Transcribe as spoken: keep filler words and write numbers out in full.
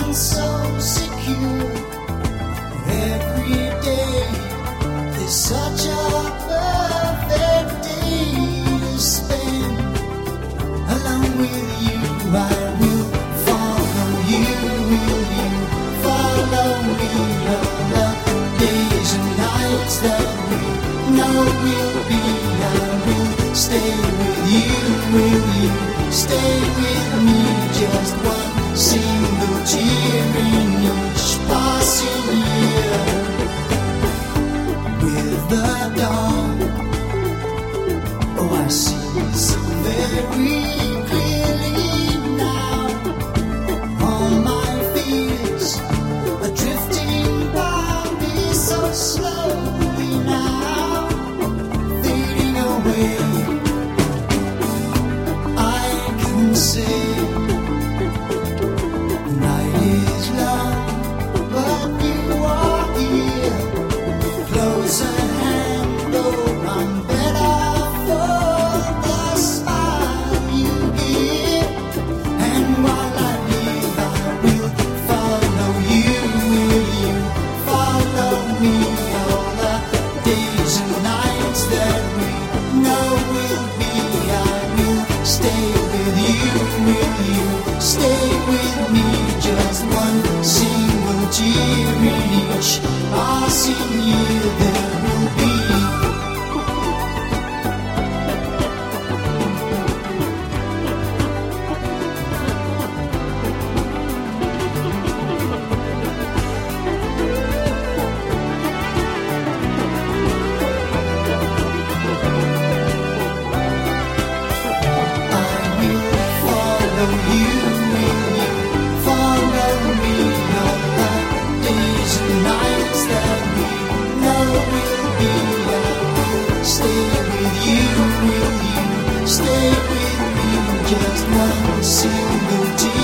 so secure. Every day is such a perfect day to spend. Along with you, I will follow you. Will you follow me? All the days and nights that we know will be, I will stay with you. Will you stay with me? Just one single tear in each passing year. With the dawn, oh, I see so very clearly now. All my fears are drifting by me so slowly now, fading away. I can say the night is long, but you are here, close at hand. Oh, I'm better for the smile you give. And while I live, I will follow you. Will you follow me? All the days and nights that we know will be, I will stay with you. Will you stay with me? Just one single tear in each passing year there will be. I will follow you. Will you follow me? All the days and nights that we know will be, I will stay with you. Will you stay with me? Just one single tear